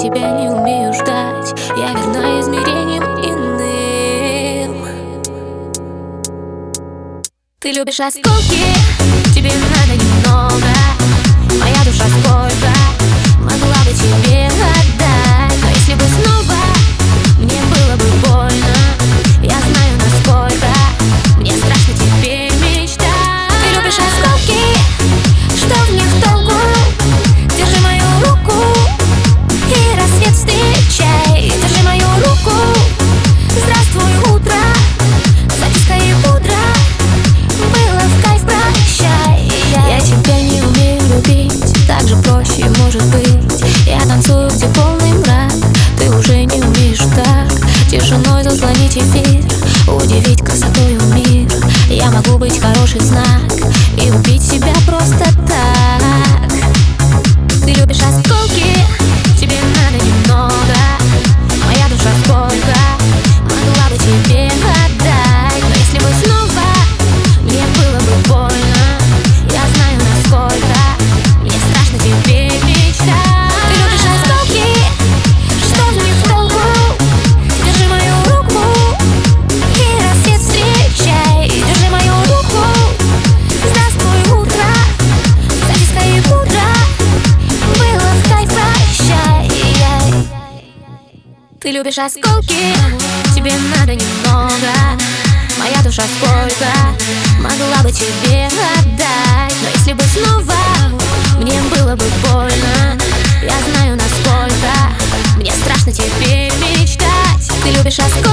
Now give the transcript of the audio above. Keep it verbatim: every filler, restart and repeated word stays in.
тебя не умею ждать. Я верна измерениям иным. Ты любишь осколки, тебе надо немного. Моя душа сколько могла бы тебе отдать. Но если бы снова мне было бы больно, я знаю, насколько мне страшно теперь мечтать. Ты любишь осколки, что в них толку? Держи мою руку и рассвет встречай. Держи мою руку, здравствуй, утро, записка и пудра. Было в кайф, прощай. Я тебя не умею любить, так же проще может быть. Я танцую, где полный мрак, ты уже не умеешь так тишиной заслонить эфир, удивить красотою мир. Я могу быть хороший знак и убить себя просто так. Ты любишь осколки, тебе надо немного. Моя душа сколько могла бы тебе отдать. Но если бы снова мне было бы больно, я знаю, насколько мне страшно теперь мечтать. Ты любишь осколки, что в них толку? Держи мою руку и рассвет встречай. Держи мою руку, здравствуй, утро, записка и пудра. Было в кайф, прощай. Ты любишь осколки, тебе надо немного. Моя душа сколько могла бы тебе отдать. Но если бы снова мне было бы больно, я знаю, насколько мне страшно теперь мечтать. Ты любишь осколки.